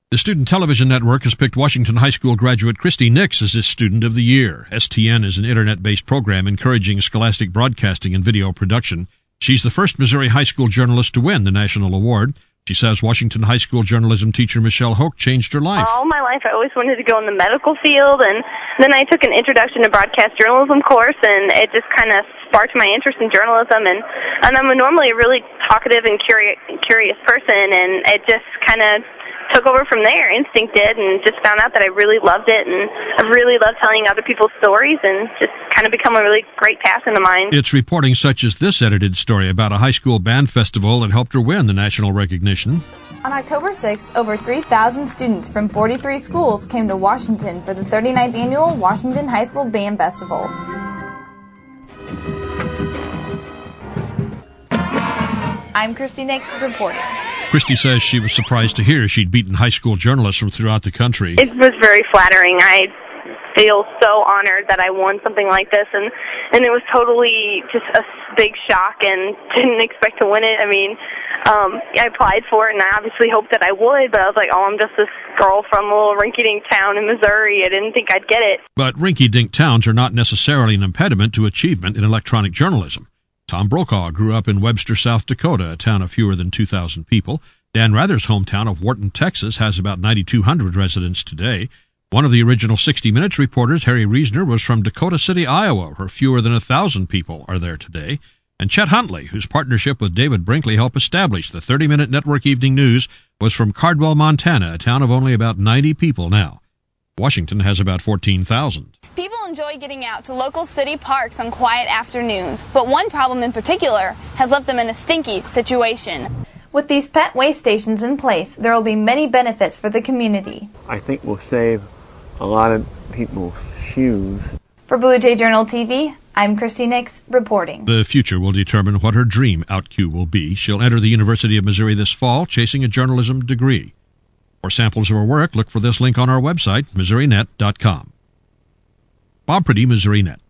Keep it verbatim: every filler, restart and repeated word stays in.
The Student Television Network has picked Washington High School graduate Christy Nix as its Student of the Year. S T N is an internet-based program encouraging scholastic broadcasting and video production. She's the first Missouri high school journalist to win the national award. She says Washington High School journalism teacher Michelle Hoke changed her life. All my life I always wanted to go in the medical field, and then I took an introduction to broadcast journalism course, and it just kind of sparked my interest in journalism. And, and I'm normally a really talkative and curious, curious person, and it just kind of took over from there. Instinct did, and just found out that I really loved it, and I really love telling other people's stories, and just kind of become a really great passion of mine. It's reporting such as this edited story about a high school band festival that helped her win the national recognition. On October sixth, over three thousand students from forty-three schools came to Washington for the thirty-ninth Annual Washington High School Band Festival. I'm Christy Nix reporting. Christy says she was surprised to hear she'd beaten high school journalists from throughout the country. It was very flattering. I feel so honored that I won something like this, and, and it was totally just a big shock and didn't expect to win it. I mean, um, I applied for it, and I obviously hoped that I would, but I was like, oh, I'm just this girl from a little rinky-dink town in Missouri. I didn't think I'd get it. But rinky-dink towns are not necessarily an impediment to achievement in electronic journalism. Tom Brokaw grew up in Webster, South Dakota, a town of fewer than two thousand people. Dan Rather's hometown of Wharton, Texas, has about nine thousand two hundred residents today. One of the original sixty minutes reporters, Harry Reisner, was from Dakota City, Iowa, where fewer than one thousand people are there today. And Chet Huntley, whose partnership with David Brinkley helped establish the thirty minute Network Evening News, was from Cardwell, Montana, a town of only about ninety people now. Washington has about fourteen thousand. People enjoy getting out to local city parks on quiet afternoons, but one problem in particular has left them in a stinky situation. With these pet waste stations in place, there will be many benefits for the community. I think we'll save a lot of people's shoes. For Blue Jay Journal T V, I'm Christy Nix reporting. The future will determine what her dream out-cue will be. She'll enter the University of Missouri this fall, chasing a journalism degree. For samples of her work, look for this link on our website, Missouri Net dot com. Bob Priddy, Missouri Net.